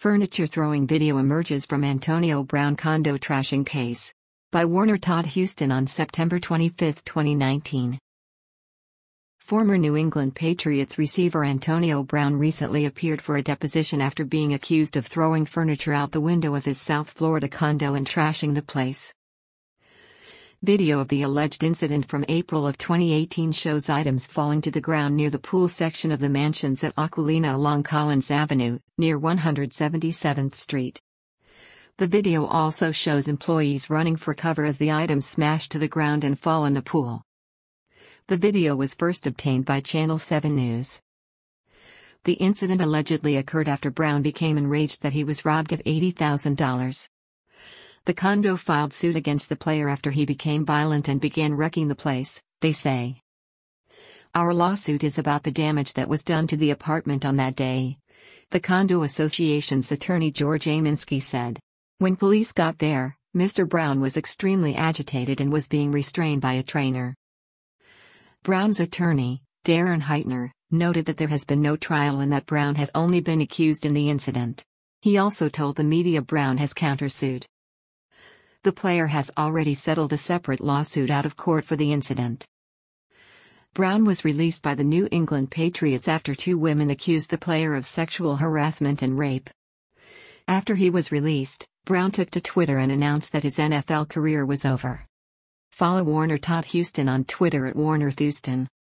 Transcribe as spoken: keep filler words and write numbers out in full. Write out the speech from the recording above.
Furniture throwing video emerges from Antonio Brown condo trashing case. By Warner Todd Huston on September twenty-fifth, twenty nineteen. Former New England Patriots receiver Antonio Brown recently appeared for a deposition after being accused of throwing furniture out the window of his South Florida condo and trashing the place. Video of the alleged incident from April of twenty eighteen shows items falling to the ground near the pool section of the mansions at Aquilina along Collins Avenue, near one hundred seventy-seventh Street. The video also shows employees running for cover as the items smash to the ground and fall in the pool. The video was first obtained by Channel seven News. The incident allegedly occurred after Brown became enraged that he was robbed of eighty thousand dollars. The condo filed suit against the player after he became violent and began wrecking the place, they say. "Our lawsuit is about the damage that was done to the apartment on that day," the Condo Association's attorney George Aminsky said. When police got there, Mister Brown was extremely agitated and was being restrained by a trainer. Brown's attorney, Darren Heitner, noted that there has been no trial and that Brown has only been accused in the incident. He also told the media Brown has countersued. The player has already settled a separate lawsuit out of court for the incident. Brown was released by the New England Patriots after two women accused the player of sexual harassment and rape. After he was released, Brown took to Twitter and announced that his N F L career was over. Follow Warner Todd Huston on Twitter at Warner Thuston.